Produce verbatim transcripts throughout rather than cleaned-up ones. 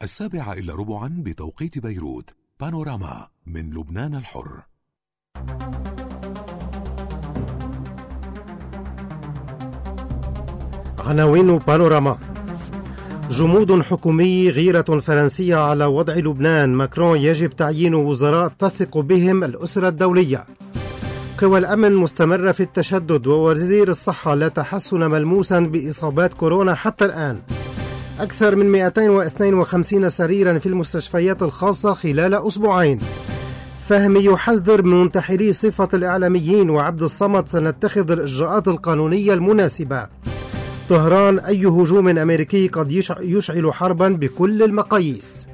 السابعة إلا ربعا بتوقيت بيروت. بانوراما من لبنان الحر. عناوين بانوراما. جمود حكومي، غيرة فرنسية على وضع لبنان، ماكرون يجب تعيين وزراء تثق بهم الأسرة الدولية. قوى الأمن مستمرة في التشدد، ووزير الصحة لا تحسن ملموسا بإصابات كورونا حتى الآن. أكثر من مئتين واثنين وخمسين سريرا في المستشفيات الخاصة خلال أسبوعين. فهمي يحذر من منتحلي صفة الإعلاميين، وعبد الصمد سنتخذ الإجراءات القانونية المناسبة. طهران، أي هجوم أمريكي قد يشعل حربا بكل المقاييس.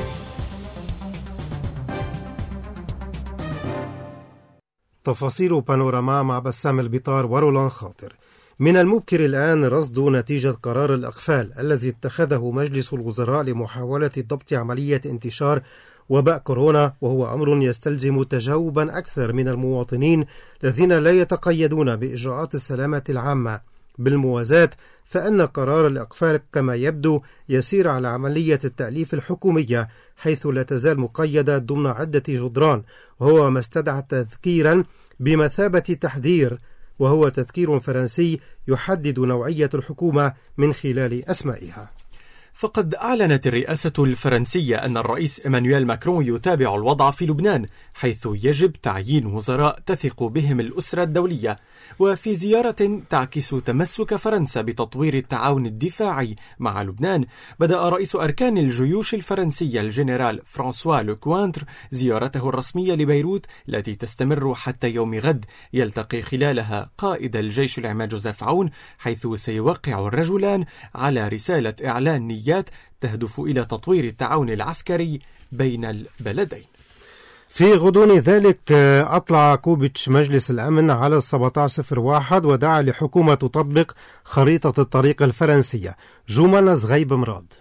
تفاصيل بانوراما مع بسام البطار ورولان خاطر. من المبكر الآن رصد نتيجة قرار الإقفال الذي اتخذه مجلس الوزراء لمحاولة ضبط عملية انتشار وباء كورونا، وهو أمر يستلزم تجاوبا أكثر من المواطنين الذين لا يتقيدون بإجراءات السلامة العامة. بالموازاة فإن قرار الإقفال كما يبدو يسير على عملية التأليف الحكومية، حيث لا تزال مقيدة ضمن عدة جدران، وهو ما استدعى تذكيرا بمثابة تحذير، وهو تذكير فرنسي يحدد نوعية الحكومة من خلال أسمائها. فقد أعلنت الرئاسة الفرنسية أن الرئيس إيمانويل ماكرون يتابع الوضع في لبنان، حيث يجب تعيين وزراء تثق بهم الأسرة الدولية. وفي زيارة تعكس تمسك فرنسا بتطوير التعاون الدفاعي مع لبنان، بدأ رئيس أركان الجيوش الفرنسية الجنرال فرانسوا لوكوانتر زيارته الرسمية لبيروت التي تستمر حتى يوم غد، يلتقي خلالها قائد الجيش العماد جوزيف عون، حيث سيوقع الرجلان على رسالة إعلان نيات تهدف إلى تطوير التعاون العسكري بين البلدين. في غضون ذلك أطلع كوبيتش مجلس الأمن على سبعة عشر صفر واحد ودعا لحكومة تطبق خريطة الطريق الفرنسية. جمانة زغيب مراد.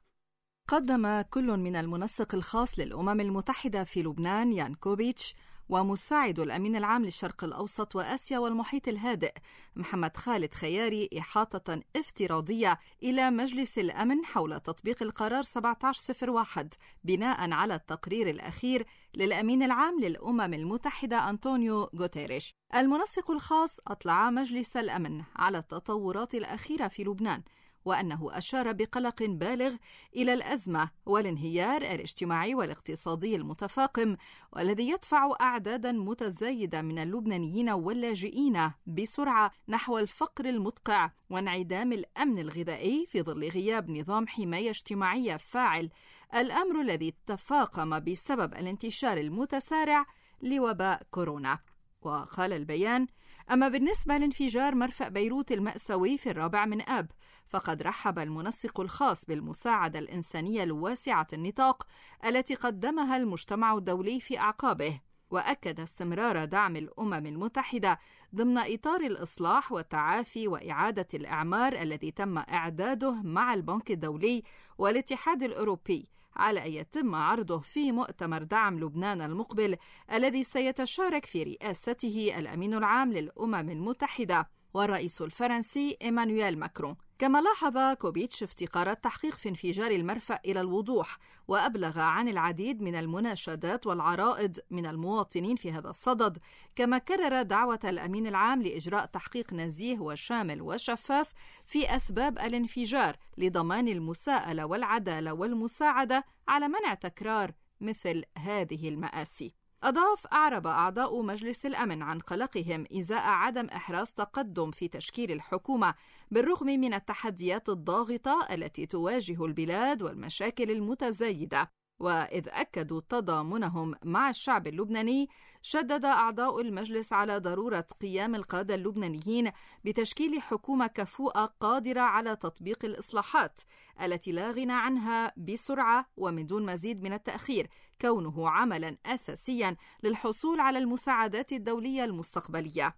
قدم كل من المنسق الخاص للأمم المتحدة في لبنان يان كوبيتش ومساعد الأمين العام للشرق الأوسط وآسيا والمحيط الهادئ محمد خالد خياري إحاطة افتراضية إلى مجلس الأمن حول تطبيق القرار سبعة عشر صفر واحد بناء على التقرير الأخير للأمين العام للأمم المتحدة أنطونيو غوتيريش. المنسق الخاص أطلع مجلس الأمن على التطورات الأخيرة في لبنان، وأنه أشار بقلق بالغ إلى الأزمة والانهيار الاجتماعي والاقتصادي المتفاقم، والذي يدفع أعدادا متزايدة من اللبنانيين واللاجئين بسرعة نحو الفقر المدقع وانعدام الأمن الغذائي في ظل غياب نظام حماية اجتماعية فاعل، الأمر الذي تفاقم بسبب الانتشار المتسارع لوباء كورونا. وقال البيان: أما بالنسبة لانفجار مرفأ بيروت المأساوي في الرابع من آب، فقد رحب المنسق الخاص بالمساعدة الإنسانية الواسعة النطاق التي قدمها المجتمع الدولي في أعقابه، وأكد استمرار دعم الأمم المتحدة ضمن إطار الإصلاح والتعافي وإعادة الإعمار الذي تم إعداده مع البنك الدولي والاتحاد الأوروبي، على أن يتم عرضه في مؤتمر دعم لبنان المقبل الذي سيتشارك في رئاسته الأمين العام للأمم المتحدة والرئيس الفرنسي إيمانويل ماكرون. كما لاحظ كوبيتش افتقار التحقيق في انفجار المرفأ إلى الوضوح، وأبلغ عن العديد من المناشدات والعرائض من المواطنين في هذا الصدد، كما كرر دعوة الأمين العام لإجراء تحقيق نزيه وشامل وشفاف في أسباب الانفجار لضمان المساءلة والعدالة والمساعدة على منع تكرار مثل هذه المآسي. أضاف: أعرب أعضاء مجلس الأمن عن قلقهم إزاء عدم إحراز تقدم في تشكيل الحكومة بالرغم من التحديات الضاغطة التي تواجه البلاد والمشاكل المتزايدة. وإذ أكدوا تضامنهم مع الشعب اللبناني، شدد أعضاء المجلس على ضرورة قيام القادة اللبنانيين بتشكيل حكومة كفؤة قادرة على تطبيق الإصلاحات التي لا غنى عنها بسرعة ومن دون مزيد من التأخير، كونه عملا أساسيا للحصول على المساعدات الدولية المستقبلية.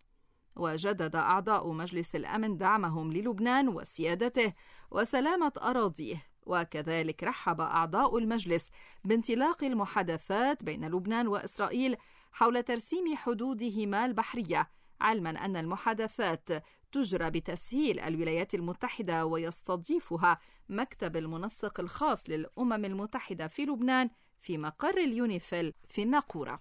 وجدد أعضاء مجلس الأمن دعمهم للبنان وسيادته وسلامة أراضيه، وكذلك رحب أعضاء المجلس بانطلاق المحادثات بين لبنان وإسرائيل حول ترسيم حدودهما البحرية، علما أن المحادثات تجرى بتسهيل الولايات المتحدة ويستضيفها مكتب المنسق الخاص للأمم المتحدة في لبنان في مقر اليونيفيل في الناقورة.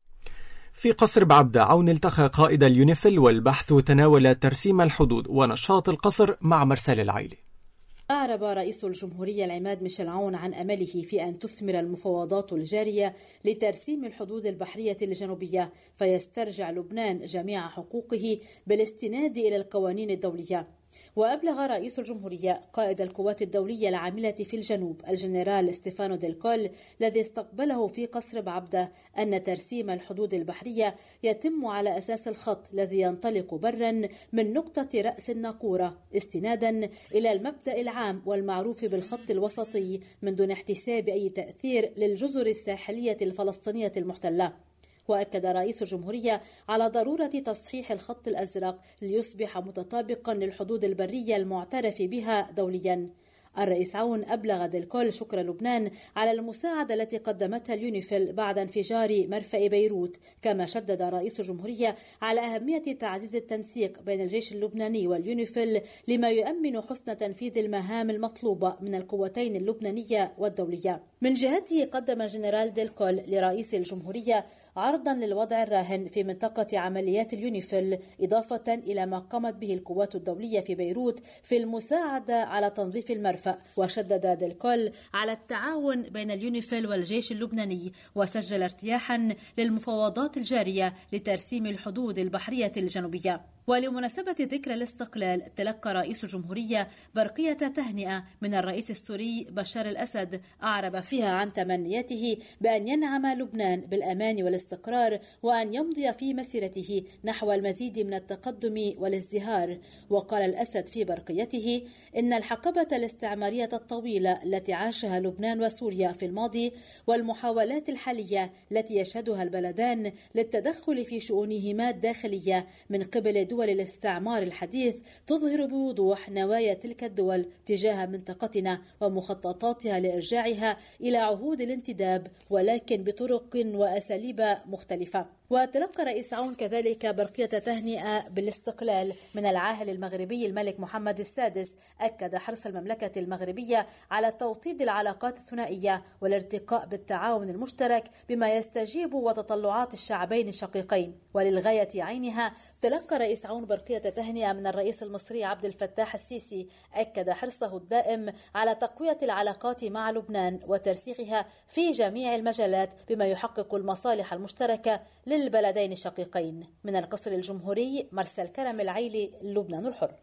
في قصر بعبدة عون التقى قائد اليونيفيل والبحث تناول ترسيم الحدود ونشاط القصر مع مرسال العيلي. أعرب رئيس الجمهورية العماد ميشيل عون عن أمله في أن تثمر المفاوضات الجارية لترسيم الحدود البحرية الجنوبية فيسترجع لبنان جميع حقوقه بالاستناد إلى القوانين الدولية. وأبلغ رئيس الجمهورية قائد القوات الدولية العاملة في الجنوب الجنرال ستيفانو ديلكول الذي استقبله في قصر بعبدة أن ترسيم الحدود البحرية يتم على أساس الخط الذي ينطلق برا من نقطة رأس الناقورة استنادا إلى المبدأ العام والمعروف بالخط الوسطي من دون احتساب أي تأثير للجزر الساحلية الفلسطينية المحتلة. وأكد رئيس الجمهورية على ضرورة تصحيح الخط الأزرق ليصبح متطابقا للحدود البرية المعترف بها دوليا. الرئيس عون أبلغ ديلكول شكر لبنان على المساعدة التي قدمتها اليونيفيل بعد انفجار مرفأ بيروت، كما شدد رئيس الجمهورية على أهمية تعزيز التنسيق بين الجيش اللبناني واليونيفيل لما يؤمن حسن تنفيذ المهام المطلوبة من القوتين اللبنانية والدولية. من جهته قدم الجنرال ديلكول لرئيس الجمهورية عرضا للوضع الراهن في منطقة عمليات اليونيفيل إضافة إلى ما قامت به القوات الدولية في بيروت في المساعدة على تنظيف المرفأ. وشدد ديلكول على التعاون بين اليونيفيل والجيش اللبناني وسجل ارتياحا للمفاوضات الجارية لترسيم الحدود البحرية الجنوبية. ولمناسبة ذكرى الاستقلال تلقى رئيس الجمهورية برقية تهنئة من الرئيس السوري بشار الأسد أعرب فيها عن تمنياته بأن ينعم لبنان بالأمان والاستقرار وأن يمضي في مسيرته نحو المزيد من التقدم والازدهار. وقال الأسد في برقيته إن الحقبة الاستعمارية الطويلة التي عاشها لبنان وسوريا في الماضي والمحاولات الحالية التي يشهدها البلدان للتدخل في شؤونهما الداخلية من قبل دول الاستعمار الحديث تظهر بوضوح نوايا تلك الدول تجاه منطقتنا ومخططاتها لإرجاعها إلى عهود الانتداب ولكن بطرق وأساليب مختلفة. وتلقى رئيس عون كذلك برقية تهنئة بالاستقلال من العاهل المغربي الملك محمد السادس. أكد حرص المملكة المغربية على توطيد العلاقات الثنائية والارتقاء بالتعاون المشترك بما يستجيب وتطلعات الشعبين الشقيقين. وللغاية عينها تلقى رئيس عون برقية تهنئة من الرئيس المصري عبد الفتاح السيسي. أكد حرصه الدائم على تقوية العلاقات مع لبنان وترسيخها في جميع المجالات بما يحقق المصالح المشتركة للبلدين الشقيقين. من القصر الجمهوري مرسل كرم العيلي، لبنان الحر.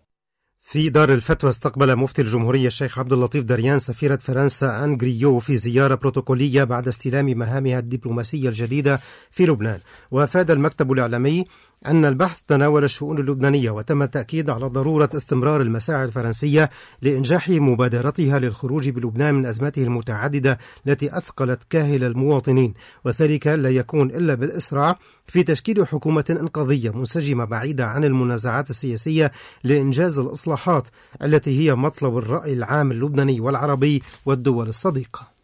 في دار الفتوى استقبل مفتي الجمهورية الشيخ عبد اللطيف دريان سفيرة فرنسا آن غريو في زيارة بروتوكولية بعد استلام مهامها الدبلوماسية الجديدة في لبنان. وأفاد المكتب الإعلامي أن البحث تناول الشؤون اللبنانية وتم التأكيد على ضرورة استمرار المساعي الفرنسية لإنجاح مبادرتها للخروج بلبنان من أزماته المتعددة التي أثقلت كاهل المواطنين، وذلك لا يكون إلا بالإسراع في تشكيل حكومة إنقاذية منسجمة بعيدة عن المنازعات السياسية لإنجاز الإصلاحات التي هي مطلب الرأي العام اللبناني والعربي والدول الصديقة.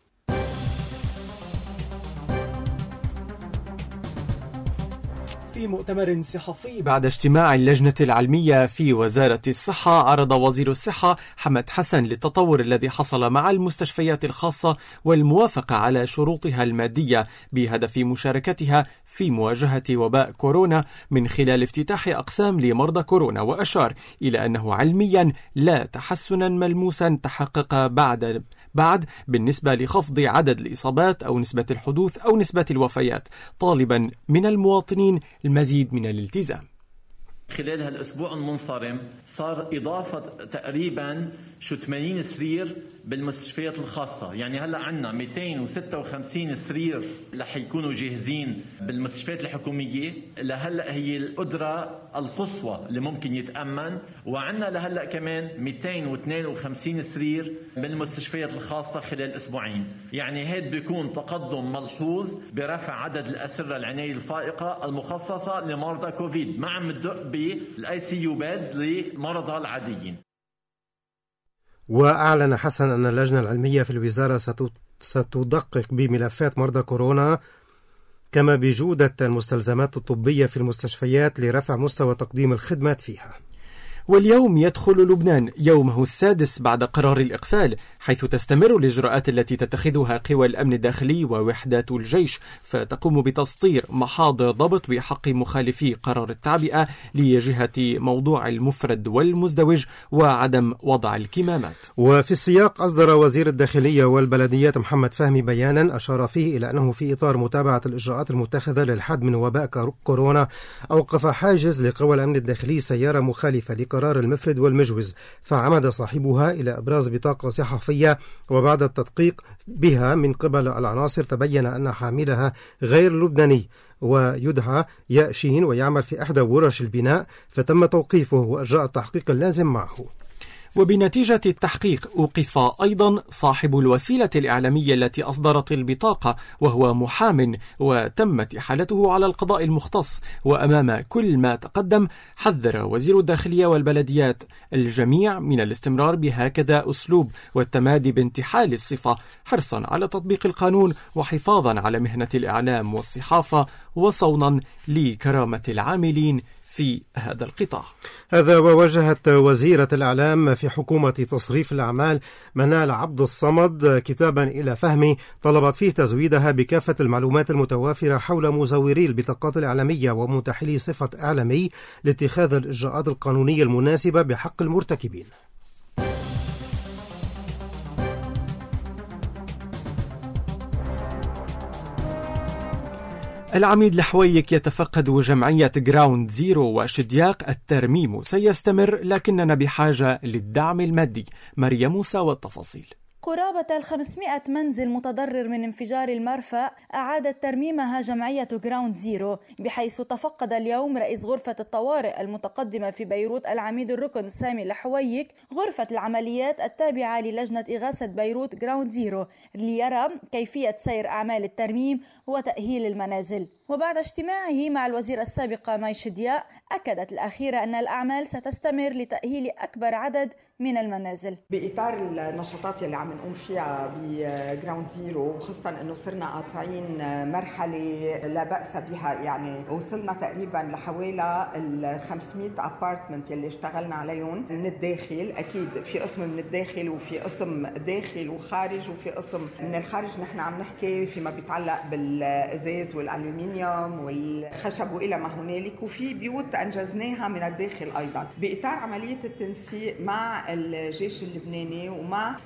في مؤتمر صحفي بعد اجتماع اللجنة العلمية في وزارة الصحة، عرض وزير الصحة حمد حسن للتطور الذي حصل مع المستشفيات الخاصة والموافقة على شروطها المادية بهدف مشاركتها في مواجهة وباء كورونا من خلال افتتاح أقسام لمرضى كورونا. وأشار إلى أنه علميا لا تحسنا ملموسا تحقق بعد بعد بالنسبة لخفض عدد الإصابات أو نسبة الحدوث أو نسبة الوفيات، طالبا من المواطنين المزيد من الالتزام. خلال هالأسبوع المنصرم صار إضافة تقريبا شو ثمانين سرير بالمستشفيات الخاصة، يعني هلأ عنا مئتين وستة وخمسين سرير رح يكونوا جاهزين بالمستشفيات الحكومية. لهلأ هي القدرة القصوى اللي ممكن يتأمن، وعنا لهلأ كمان مئتين واثنين وخمسين سرير بالمستشفيات الخاصة خلال أسبوعين. يعني هاد بيكون تقدم ملحوظ برفع عدد الأسرة العناية الفائقة المخصصة لمرضى كوفيد، ما عم ندق بالاي سي يو بادز لمرضى العاديين. وأعلن حسن أن اللجنة العلمية في الوزارة ستدقق بملفات مرضى كورونا كما بجودة المستلزمات الطبية في المستشفيات لرفع مستوى تقديم الخدمات فيها. واليوم يدخل لبنان يومه السادس بعد قرار الإقفال، حيث تستمر الإجراءات التي تتخذها قوى الأمن الداخلي ووحدات الجيش، فتقوم بتسطير محاضر ضبط بحق مخالفي قرار التعبئة لجهة موضوع المفرد والمزدوج وعدم وضع الكمامات. وفي السياق أصدر وزير الداخلية والبلديات محمد فهمي بيانا أشار فيه إلى أنه في إطار متابعة الإجراءات المتخذة للحد من وباء كورونا أوقف حاجز لقوى الأمن الداخلي سيارة مخالفة قرار المفرد والمجوز، فعمد صاحبها إلى إبراز بطاقة صحفية، وبعد التدقيق بها من قبل العناصر تبين أن حاملها غير لبناني ويدعى يأشين ويعمل في إحدى ورش البناء، فتم توقيفه وإجراء التحقيق اللازم معه. وبنتيجة التحقيق أوقف أيضا صاحب الوسيلة الإعلامية التي أصدرت البطاقة وهو محام، وتمت إحالته على القضاء المختص. وأمام كل ما تقدم حذر وزير الداخلية والبلديات الجميع من الاستمرار بهكذا أسلوب والتمادي بانتحال الصفة، حرصا على تطبيق القانون وحفاظا على مهنة الإعلام والصحافة وصونا لكرامة العاملين في هذا القطاع. هذا ووجهت وزيرة الإعلام في حكومة تصريف الأعمال منال عبد الصمد كتابا إلى فهمي طلبت فيه تزويدها بكافة المعلومات المتوافرة حول مزوري البطاقات الإعلامية ومتحلي صفة إعلامي لاتخاذ الإجراءات القانونية المناسبة بحق المرتكبين. العميد الحويك يتفقد جمعية جراوند زيرو وشدياق الترميم سيستمر، لكننا بحاجة للدعم المادي. مريم موسى والتفاصيل. قرابة الخمسمائة منزل متضرر من انفجار المرفأ أعادت ترميمها جمعية جراوند زيرو، بحيث تفقد اليوم رئيس غرفة الطوارئ المتقدمة في بيروت العميد الركن سامي الحويك غرفة العمليات التابعة للجنة إغاثة بيروت جراوند زيرو ليرى كيفية سير أعمال الترميم وتأهيل المنازل. وبعد اجتماعه مع الوزير السابق ماي شدياق أكدت الأخيرة أن الأعمال ستستمر لتأهيل أكبر عدد من المنازل. بإطار النشاطات اللي عم نقوم فيها بجراوند زيرو، وخاصة أنه صرنا قاطعين مرحلة لا بأس بها، يعني وصلنا تقريبا لحوالي ال خمسمائة أبارتمنت اللي اشتغلنا عليهم من الداخل. أكيد في قسم من الداخل وفي قسم داخل وخارج، وفي قسم من الخارج نحن عم نحكي فيما بيتعلق بالإزاز والألومنيوم والخشب وإلى ما هنالك، وفي بيوت أنجزناها من الداخل أيضا. بإطار عملية التنسيق مع الجيش اللبناني ومع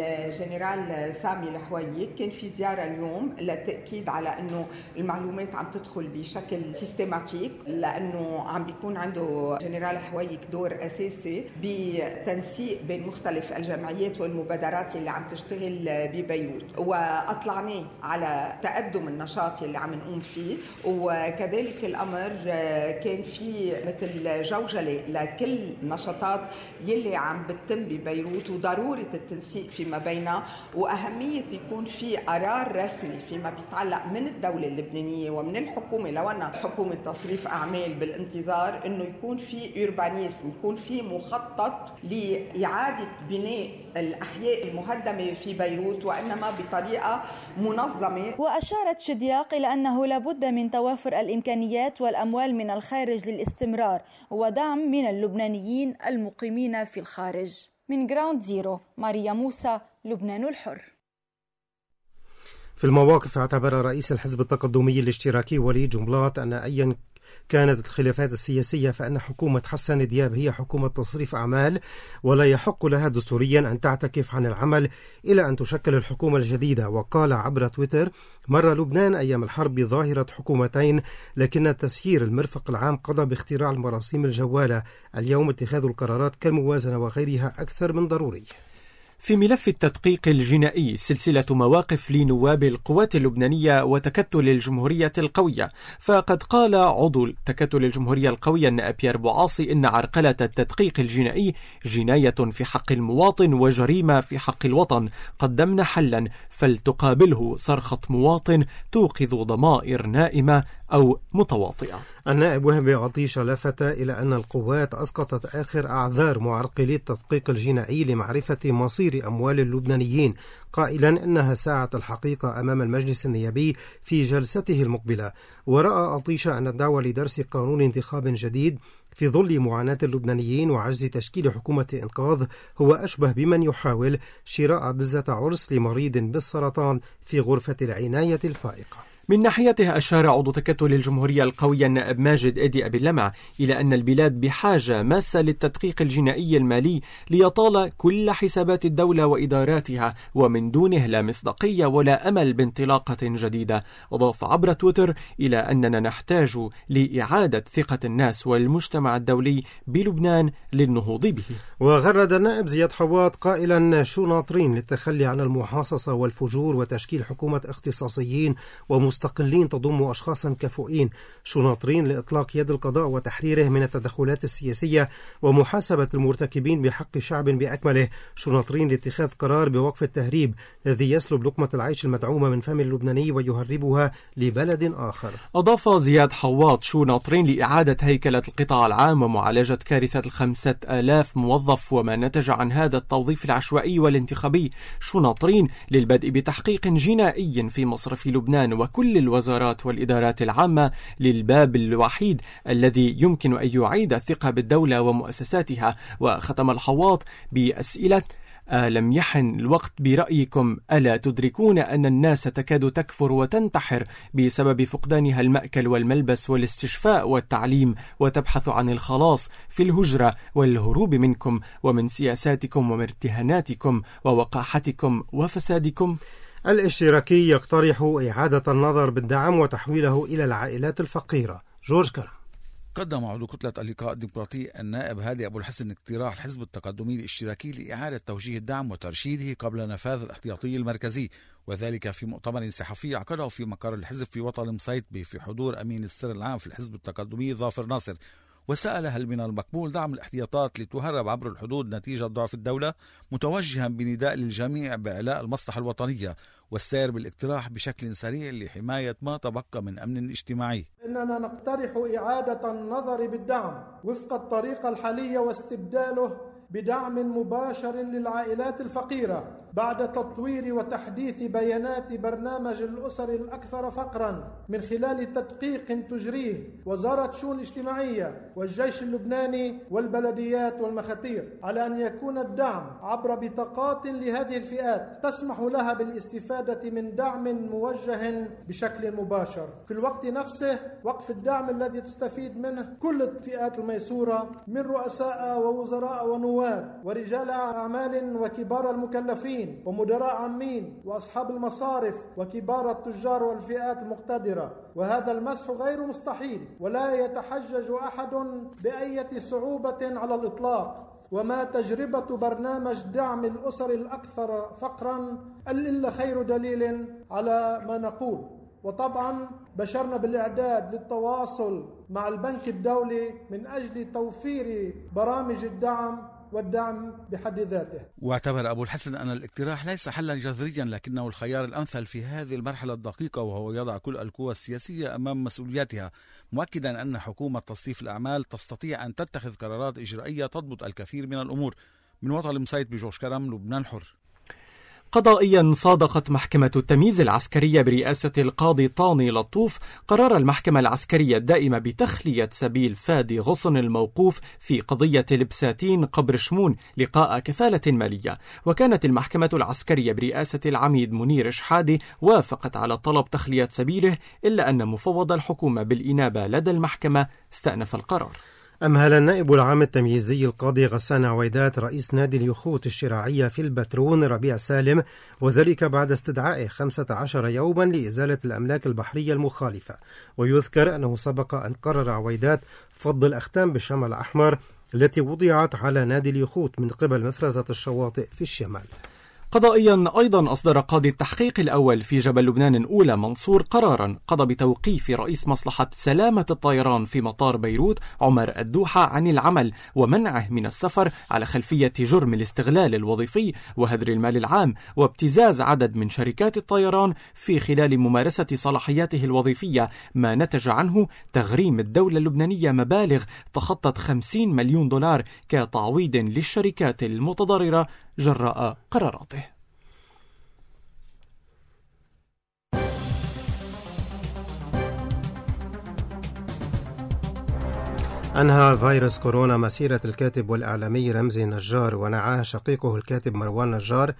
الجنرال سامي الحويك كان في زيارة اليوم للتأكيد على أنه المعلومات عم تدخل بشكل سيستماتيك، لأنه عم بيكون عنده جنرال حويك دور أساسي بتنسيق بين مختلف الجمعيات والمبادرات اللي عم تشتغل ببيروت، وأطلعناه على تقدم النشاط اللي عم نقوم فيه. وكذلك الأمر كان في مثل جوجلة لكل النشاطات يلي عم بتتم ببيروت وضرورة التنسيق فيما بينها، وأهمية يكون في قرار رسمي فيما بيتعلق من الدولة اللبنانية ومن الحكومة، لو أن حكومة تصريف أعمال بالانتظار، إنه يكون في أوربانيزم، يكون في مخطط لإعادة بناء الأحياء المهدمة في بيروت، وإنما بطريقة منظمة. وأشارت شدياق إلى أنه لابد من توافر الإمكانيات والأموال من الخارج للاستمرار ودعم من اللبنانيين المقيمين في الخارج. من جراوند زيرو، ماريا موسى، لبنان الحر. في المواقف اعتبر رئيس الحزب التقدمي الاشتراكي وليد جملات أن أيا كانت الخلافات السياسية فإن حكومة حسان دياب هي حكومة تصريف أعمال، ولا يحق لها دستوريا أن تعتكف عن العمل إلى أن تشكل الحكومة الجديدة. وقال عبر تويتر: مر لبنان أيام الحرب بظاهرة حكومتين، لكن تسيير المرفق العام قضى باختراع المراسيم الجوالة. اليوم اتخاذ القرارات كالموازنة وغيرها أكثر من ضروري. في ملف التدقيق الجنائي سلسلة مواقف لنواب القوات اللبنانية وتكتل الجمهورية القوية، فقد قال عضو تكتل الجمهورية القوية النائب بيير بوعاصي إن عرقلة التدقيق الجنائي جناية في حق المواطن وجريمة في حق الوطن. قدمنا حلا فلتقابله صرخة مواطن توقظ ضمائر نائمة أو متواطئة. النائب وهبي عطيشة لفت إلى أن القوات أسقطت آخر أعذار معرقلي التدقيق الجنائي لمعرفة مصير تزوير أموال اللبنانيين، قائلا إنها ساعة الحقيقة أمام المجلس النيابي في جلسته المقبلة. ورأى أطيشة أن الدعوة لدرس قانون انتخاب جديد في ظل معاناة اللبنانيين وعجز تشكيل حكومة إنقاذ هو أشبه بمن يحاول شراء بزة عرس لمريض بالسرطان في غرفة العناية الفائقة. من ناحيته أشار عضو تكتل الجمهورية القوية النائب ماجد إيدي أبي اللمع إلى أن البلاد بحاجة ماسة للتدقيق الجنائي المالي ليطال كل حسابات الدولة وإداراتها، ومن دونه لا مصداقية ولا أمل بانطلاقة جديدة. أضاف عبر تويتر إلى أننا نحتاج لإعادة ثقة الناس والمجتمع الدولي بلبنان للنهوض به. وغرد النائب زياد حواط قائلا: شو ناطرين للتخلي عن المحاصصة والفجور وتشكيل حكومة اختصاصيين ومستقلين تضم أشخاصا كفؤين؟ شو ناطرين لإطلاق يد القضاء وتحريره من التدخلات السياسية ومحاسبة المرتكبين بحق شعب بأكمله؟ شو ناطرين لاتخاذ قرار بوقف التهريب الذي يسلب لقمة العيش المدعومة من فم اللبناني ويهربها لبلد آخر؟ أضاف زياد حواط: شو ناطرين لإعادة هيكلة القطاع العام ومعالجة كارثة الخمسة آلاف موظف وما نتج عن هذا التوظيف العشوائي والانتخابي؟ شو ناطرين للبدء بتحقيق جنائي في مصرف لبنان وكل كل الوزارات والإدارات العامة للباب الوحيد الذي يمكن أن يعيد الثقة بالدولة ومؤسساتها؟ وختم الحواط بأسئلة: ألم يحن الوقت برأيكم؟ ألا تدركون أن الناس تكاد تكفر وتنتحر بسبب فقدانها المأكل والملبس والاستشفاء والتعليم، وتبحث عن الخلاص في الهجرة والهروب منكم ومن سياساتكم ومرتهناتكم ووقاحتكم وفسادكم؟ الاشتراكي يقترح إعادة النظر بالدعم وتحويله إلى العائلات الفقيرة. جورج كرم. قدم عضو كتلة اللقاء الديمقراطي النائب هادي أبو الحسن اقتراح الحزب التقدمي الاشتراكي لإعادة توجيه الدعم وترشيده قبل نفاذ الاحتياطي المركزي، وذلك في مؤتمر صحفي عقده في مقر الحزب في وطن مصيطبي في حضور أمين السر العام في الحزب التقدمي ظافر ناصر. وسأل: هل من المقبول دعم الاحتياطات لتهرب عبر الحدود نتيجة ضعف الدولة؟ متوجها بنداء للجميع بإعلاء المصلحة الوطنية والسير بالاقتراح بشكل سريع لحماية ما تبقى من أمن اجتماعي. إننا نقترح إعادة النظر بالدعم وفق الطريقة الحالية واستبداله بدعم مباشر للعائلات الفقيرة بعد تطوير وتحديث بيانات برنامج الأسر الأكثر فقرا من خلال تدقيق تجريه وزارة شؤون اجتماعية والجيش اللبناني والبلديات والمخاتير، على أن يكون الدعم عبر بطاقات لهذه الفئات تسمح لها بالاستفادة من دعم موجه بشكل مباشر. في الوقت نفسه وقف الدعم الذي تستفيد منه كل الفئات الميسورة من رؤساء ووزراء ونواب ورجال أعمال وكبار المكلفين ومدراء عامين وأصحاب المصارف وكبار التجار والفئات المقتدرة. وهذا المسح غير مستحيل ولا يتحجج أحد بأية صعوبة على الإطلاق. وما تجربة برنامج دعم الأسر الأكثر فقرا إلا خير دليل على ما نقول. وطبعا بشرنا بالإعداد للتواصل مع البنك الدولي من أجل توفير برامج الدعم والدعم بحد ذاته. واعتبر أبو الحسن أن الاقتراح ليس حلا جذريا لكنه الخيار الأمثل في هذه المرحلة الدقيقة، وهو يضع كل القوى السياسية أمام مسؤولياتها، مؤكدا أن حكومة تصنيف الأعمال تستطيع أن تتخذ قرارات إجرائية تضبط الكثير من الأمور. من وطن مصيط بجوش كرم، لبنان حر. قضائيا صادقت محكمة التمييز العسكرية برئاسة القاضي طاني لطوف قرار المحكمة العسكرية الدائمة بتخلية سبيل فادي غصن الموقوف في قضية لبساتين قبر شمون لقاء كفالة مالية. وكانت المحكمة العسكرية برئاسة العميد منير شحادي وافقت على طلب تخلية سبيله، إلا أن مفوض الحكومة بالإنابة لدى المحكمة استأنف القرار. أمهل النائب العام التمييزي القاضي غسان عويدات رئيس نادي اليخوت الشراعية في البترون ربيع سالم، وذلك بعد استدعائه خمسة عشر يوما لإزالة الأملاك البحرية المخالفة. ويذكر أنه سبق أن قرر عويدات فض الأختام بالشمال الأحمر التي وضعت على نادي اليخوت من قبل مفرزة الشواطئ في الشمال. قضائيا أيضا أصدر قاضي التحقيق الأول في جبل لبنان الأولى منصور قرارا قضى بتوقيف رئيس مصلحة سلامة الطيران في مطار بيروت عمر الدوحة عن العمل ومنعه من السفر على خلفية جرم الاستغلال الوظيفي وهدر المال العام وابتزاز عدد من شركات الطيران في خلال ممارسة صلاحياته الوظيفية، ما نتج عنه تغريم الدولة اللبنانية مبالغ تخطت خمسين مليون دولار كتعويض للشركات المتضررة جراء قراراته. أنهى فيروس كورونا مسيرة الكاتب والإعلامي رمزي نجار، ونعاه شقيقه الكاتب مروان نجار،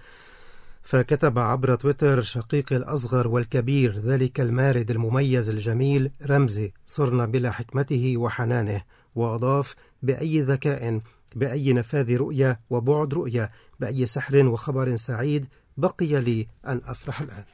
فكتب عبر تويتر: شقيقي الأصغر والكبير، ذلك المارد المميز الجميل رمزي، صرنا بلا حكمته وحنانه. وأضاف: بأي ذكاء، بأي نفاذ رؤية وبعد رؤية، بأي سحر وخبر سعيد بقي لي أن أفرح الآن.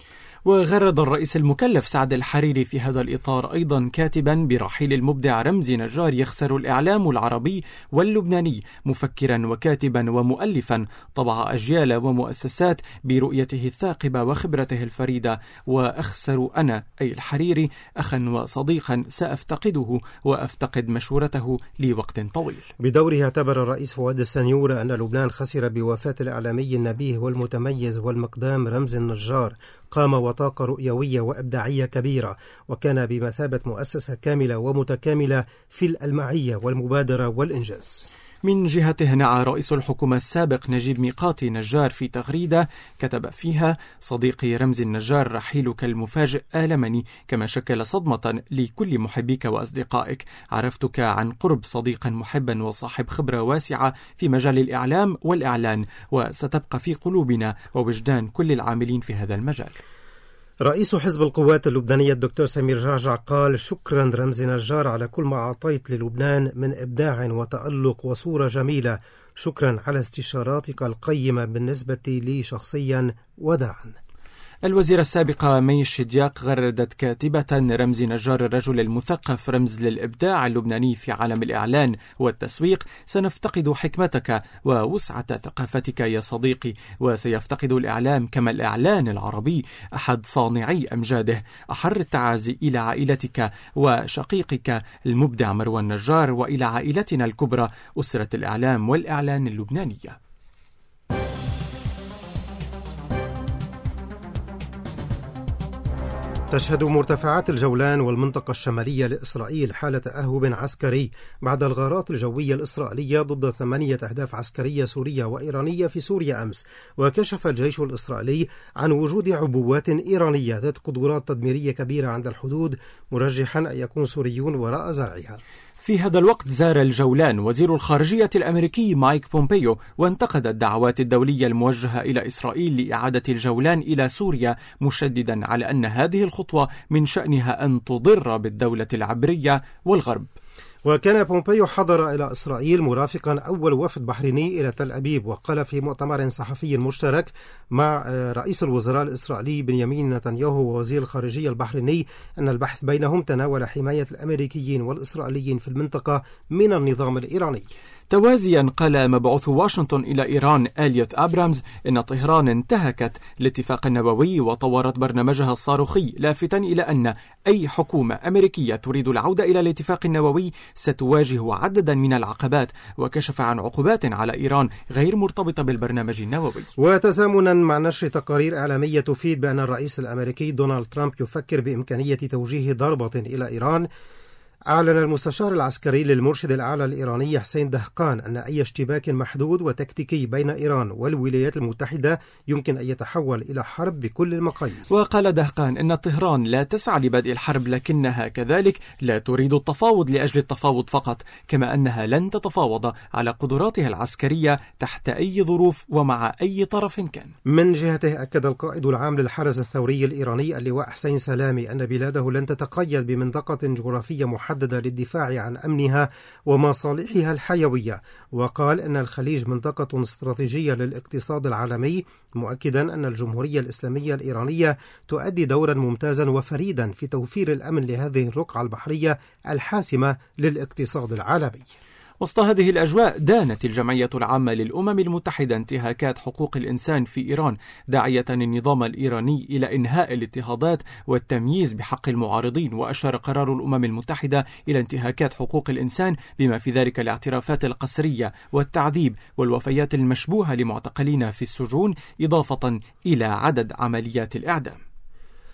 وغرد الرئيس المكلف سعد الحريري في هذا الإطار أيضا كاتبا برحيل المبدع رمزي نجار: يخسر الإعلام العربي واللبناني، مفكرا وكاتبا ومؤلفا طبع أجيال ومؤسسات برؤيته الثاقبة وخبرته الفريدة، وأخسر أنا أي الحريري أخا وصديقا سأفتقده وأفتقد مشورته لوقت طويل. بدوره اعتبر الرئيس فؤاد السنيور أن لبنان خسر بوفاة الإعلامي النبيه والمتميز والمقدام رمزي النجار. قام وطاقة رؤيوية وإبداعية كبيرة، وكان بمثابة مؤسسة كاملة ومتكاملة في الألمعية والمبادرة والإنجاز. من جهته نعى رئيس الحكومة السابق نجيب ميقاتي نجار في تغريدة كتب فيها: صديقي رمزي النجار، رحيلك المفاجئ آلمني، كما شكل صدمة لكل محبيك وأصدقائك. عرفتك عن قرب صديقا محبا وصاحب خبرة واسعة في مجال الإعلام والإعلان، وستبقى في قلوبنا ووجدان كل العاملين في هذا المجال. رئيس حزب القوات اللبنانية الدكتور سمير جعجع قال: شكرا رمزي نجار على كل ما أعطيت للبنان من إبداع وتألق وصورة جميلة. شكرا على استشاراتك القيمة بالنسبة لي شخصيا، وداعا. الوزيرة السابقة مي الشدياق غردت كاتبة رمزي نجار الرجل المثقف رمز للإبداع اللبناني في عالم الإعلان والتسويق: سنفتقد حكمتك ووسعة ثقافتك يا صديقي، وسيفتقد الإعلام كما الإعلان العربي أحد صانعي أمجاده. أحر التعازي إلى عائلتك وشقيقك المبدع مروان نجار، وإلى عائلتنا الكبرى أسرة الإعلام والإعلان اللبنانية. تشهد مرتفعات الجولان والمنطقة الشمالية لإسرائيل حالة تأهب عسكري بعد الغارات الجوية الإسرائيلية ضد ثمانية أهداف عسكرية سورية وإيرانية في سوريا أمس. وكشف الجيش الإسرائيلي عن وجود عبوات إيرانية ذات قدرات تدميرية كبيرة عند الحدود، مرجحا أن يكون سوريون وراء زرعها. في هذا الوقت زار الجولان وزير الخارجية الأمريكي مايك بومبيو، وانتقد الدعوات الدولية الموجهة إلى إسرائيل لإعادة الجولان إلى سوريا، مشددا على أن هذه الخطوة من شأنها أن تضر بالدولة العبرية والغرب. وكان بومبيو حضر إلى إسرائيل مرافقا أول وفد بحريني إلى تل أبيب، وقال في مؤتمر صحفي مشترك مع رئيس الوزراء الإسرائيلي بنيامين نتنياهو ووزير الخارجية البحريني أن البحث بينهم تناول حماية الأمريكيين والإسرائيليين في المنطقة من النظام الإيراني. توازيا قال مبعوث واشنطن إلى إيران آليوت أبرامز إن طهران انتهكت الاتفاق النووي وطورت برنامجها الصاروخي، لافتا إلى أن أي حكومة أمريكية تريد العودة إلى الاتفاق النووي ستواجه عددا من العقبات، وكشف عن عقوبات على إيران غير مرتبطة بالبرنامج النووي. وتزامنا مع نشر تقارير إعلامية تفيد بأن الرئيس الأمريكي دونالد ترامب يفكر بإمكانية توجيه ضربة إلى إيران، أعلن المستشار العسكري للمرشد الأعلى الإيراني حسين دهقان أن أي اشتباك محدود وتكتيكي بين إيران والولايات المتحدة يمكن أن يتحول إلى حرب بكل المقاييس. وقال دهقان أن طهران لا تسعى لبدء الحرب، لكنها كذلك لا تريد التفاوض لأجل التفاوض فقط، كما أنها لن تتفاوض على قدراتها العسكرية تحت أي ظروف ومع أي طرف كان. من جهته أكد القائد العام للحرس الثوري الإيراني اللواء حسين سلامي أن بلاده لن تتقيد بمنطقة جغرافية محددة محددة للدفاع عن أمنها ومصالحها الحيوية، وقال أن الخليج منطقة استراتيجية للاقتصاد العالمي، مؤكدا أن الجمهورية الإسلامية الإيرانية تؤدي دورا ممتازا وفريدا في توفير الأمن لهذه الرقعة البحرية الحاسمة للاقتصاد العالمي. وسط هذه الأجواء دانت الجمعية العامة للأمم المتحدة انتهاكات حقوق الإنسان في إيران، داعية النظام الإيراني إلى إنهاء الاضطهادات والتمييز بحق المعارضين. وأشار قرار الأمم المتحدة إلى انتهاكات حقوق الإنسان بما في ذلك الاعترافات القسرية والتعذيب والوفيات المشبوهة لمعتقلين في السجون، إضافة إلى عدد عمليات الإعدام.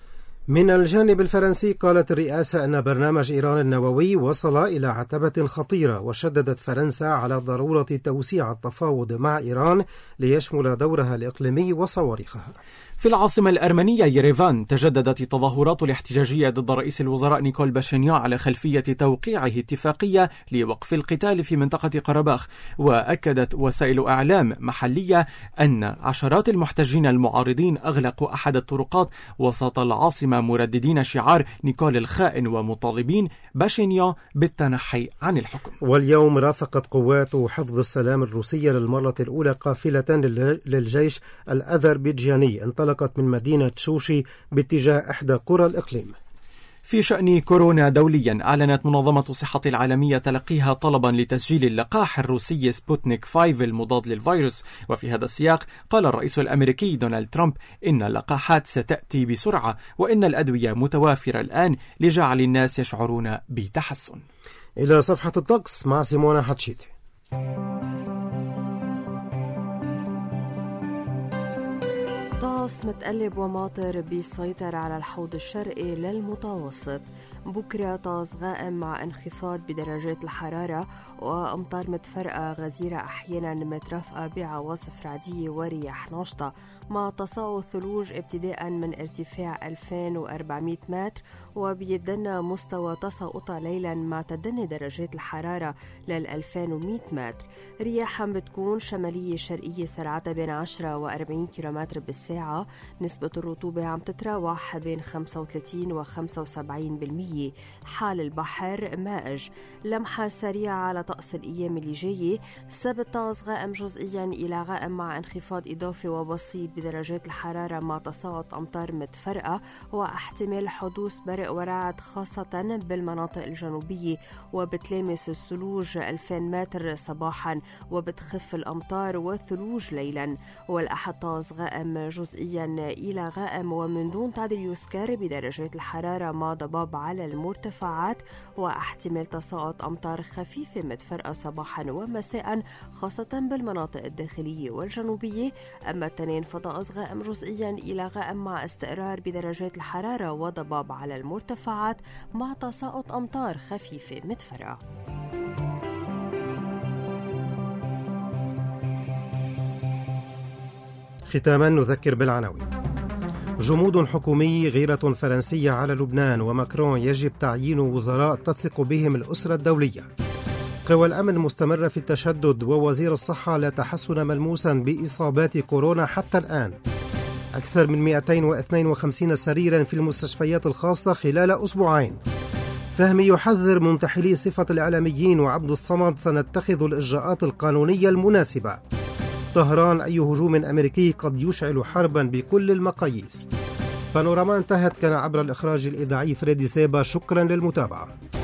من الجانب الفرنسي قالت الرئاسة أن برنامج إيران النووي وصل إلى عتبة خطيرة، وشددت فرنسا على ضرورة توسيع التفاوض مع إيران ليشمل دورها الإقليمي وصواريخها. في العاصمة الأرمنية ييريفان تجددت التظاهرات الاحتجاجية ضد رئيس الوزراء نيكول باشينيان على خلفية توقيعه اتفاقية لوقف القتال في منطقة قرباخ. وأكدت وسائل أعلام محلية أن عشرات المحتجين المعارضين أغلقوا أحد الطرقات وسط العاصمة مرددين شعار نيكول الخائن ومطالبين باشينيان بالتنحي عن الحكم. واليوم رافقت قوات حفظ السلام الروسية للمرة الأولى قافلة للجيش الأذربيجاني انطلقت من مدينة شوشي باتجاه إحدى قرى الإقليم. في شأن كورونا دوليا، أعلنت منظمة الصحة العالمية تلقيها طلبا لتسجيل اللقاح الروسي سبوتنيك خمسة المضاد للفيروس. وفي هذا السياق قال الرئيس الأمريكي دونالد ترامب إن اللقاحات ستأتي بسرعة وإن الأدوية متوافرة الآن لجعل الناس يشعرون بتحسن. إلى صفحة الطقس مع سيمونا حتشيتي. طقس متقلب وماطر بيسيطر على الحوض الشرقي للمتوسط. بكرة طقس غائم مع انخفاض بدرجات الحرارة وأمطار متفرقة غزيرة أحيانا مترافقة بعواصف رعدية ورياح ناشطة مع تساقط ثلوج ابتداء من ارتفاع ألفين وأربعمائة متر، وبيدنا مستوى تساقطها ليلا مع تدني درجات الحرارة لل ألفين ومئة متر. رياحا بتكون شمالية شرقية سرعتها بين عشرة وأربعين كيلومتر بالساعة. نسبة الرطوبة عم تتراوح بين خمسة وثلاثين وخمسة وسبعين بالمئة. حال البحر مائج. لمحة سريعة على طقس الأيام اللي جاية. السبت طقس غائم جزئيا إلى غائم مع انخفاض إضافي وبسيط بدرجات الحرارة مع تساقط أمطار متفرقة واحتمال حدوث برق ورعد خاصة بالمناطق الجنوبية، وبتلامس الثلوج ألفين متر صباحا وبتخف الأمطار والثلوج ليلا. والأحد طقس غائم جزئيا إلى غائم ومن دون تعديل يذكر بدرجات الحرارة مع ضباب على المرتفعات واحتمال تساقط أمطار خفيفة متفرقة صباحا ومساء خاصة بالمناطق الداخلية والجنوبية. أما التنين فطقس غائم جزئيا إلى غائم مع استقرار بدرجات الحرارة وضباب على المرتفعات مع تساقط أمطار خفيفة متفرقة. ختاما نذكر بالعناوين. جمود حكومي، غيرة فرنسية على لبنان، وماكرون يجب تعيين وزراء تثق بهم الأسرة الدولية. قوى الأمن مستمرة في التشدد، ووزير الصحة لا تحسن ملموسا بإصابات كورونا حتى الآن. أكثر من مئتين واثنين وخمسين سريرا في المستشفيات الخاصة خلال أسبوعين. فهمي يحذر منتحلي صفة الإعلاميين، وعبد الصمد سنتخذ الإجراءات القانونية المناسبة. طهران، أي هجوم أمريكي قد يشعل حربا بكل المقاييس. بانوراما انتهت. كان عبر الإخراج الإذاعي فريدي سيبا. شكرا للمتابعة.